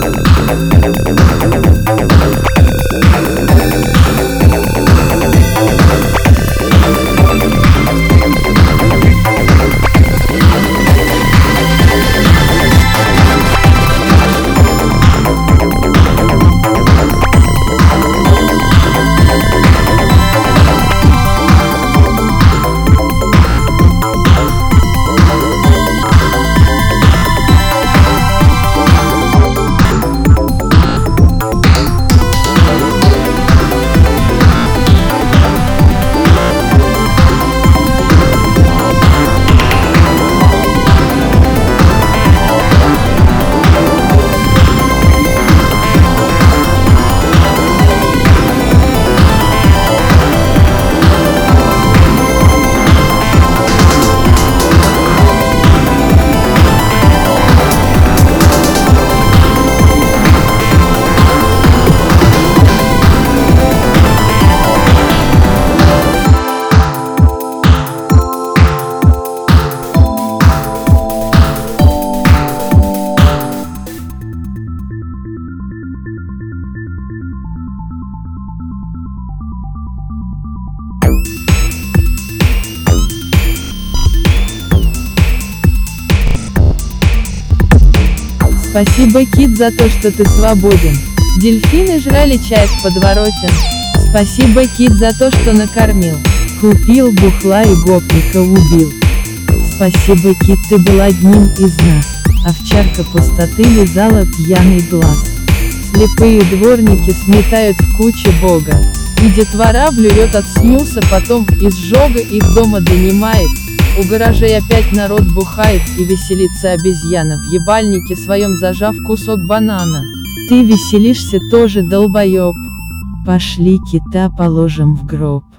Спасибо, кит, за то, что ты свободен. Дельфины жрали чай в подворотен. Спасибо, кит, за то, что накормил. Купил бухла и гопника убил. Спасибо, кит, ты был одним из нас. Овчарка пустоты лизала пьяный глаз. Слепые дворники сметают в куче бога. И детвора блюет от снюса, потом изжога их дома донимает. У гаражей опять народ бухает, и веселится обезьяна, в ебальнике своем зажав кусок банана. Ты веселишься тоже, долбоеб. Пошли кита положим в гроб.